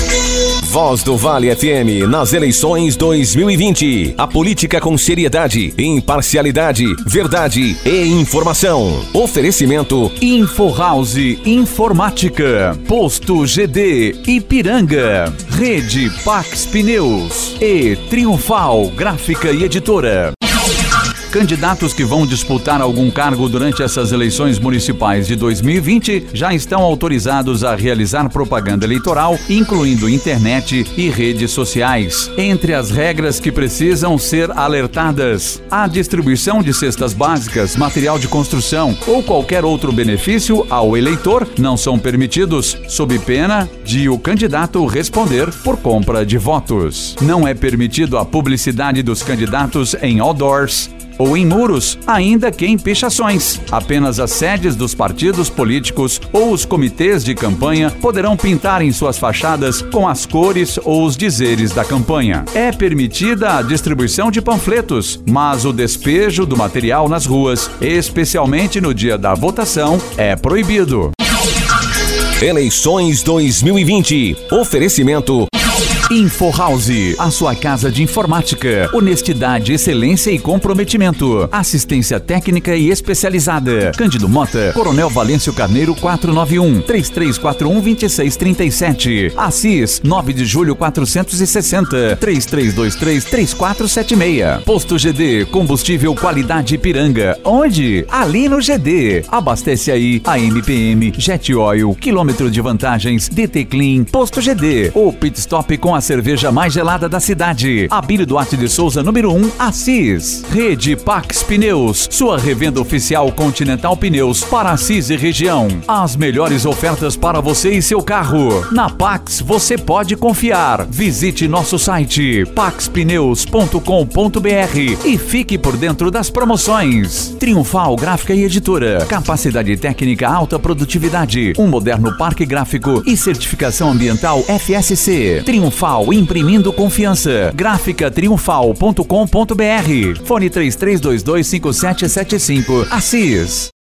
Voz do Vale FM nas eleições 2020. A política com seriedade, imparcialidade, verdade e informação. Oferecimento Info House Informática, Posto GD Ipiranga, Rede Pax Pneus e Triunfal Gráfica e Editora. Candidatos que vão disputar algum cargo durante essas eleições municipais de 2020 já estão autorizados a realizar propaganda eleitoral, incluindo internet e redes sociais. Entre as regras que precisam ser alertadas, a distribuição de cestas básicas, material de construção ou qualquer outro benefício ao eleitor não são permitidos, sob pena de o candidato responder por compra de votos. Não é permitido a publicidade dos candidatos em outdoors ou em muros, ainda que em pichações. Apenas as sedes dos partidos políticos ou os comitês de campanha poderão pintar em suas fachadas com as cores ou os dizeres da campanha. É permitida a distribuição de panfletos, mas o despejo do material nas ruas, especialmente no dia da votação, é proibido. Eleições 2020. Oferecimento Info House, a sua casa de informática. Honestidade, excelência e comprometimento. Assistência técnica e especializada. Cândido Mota, Coronel Valêncio Carneiro 491, 3341-2637. Assis, 9 de julho 460, 3323-3476. Posto GD, combustível qualidade Ipiranga. Onde? Ali no GD. Abastece aí a MPM, Jet Oil, quilômetro de vantagens, DT Clean, Posto GD. O pit stop com a cerveja mais gelada da cidade. Abílio Duarte de Souza, número 1, Assis. Rede Pax Pneus, sua revenda oficial Continental Pneus para Assis e região. As melhores ofertas para você e seu carro. Na Pax você pode confiar. Visite nosso site paxpneus.com.br e fique por dentro das promoções. Triunfal Gráfica e Editora. Capacidade técnica, alta produtividade. Um moderno parque gráfico e certificação ambiental FSC. Triunfal, imprimindo confiança. Gráfica triunfal.com.br. Fone 33225775. Assis.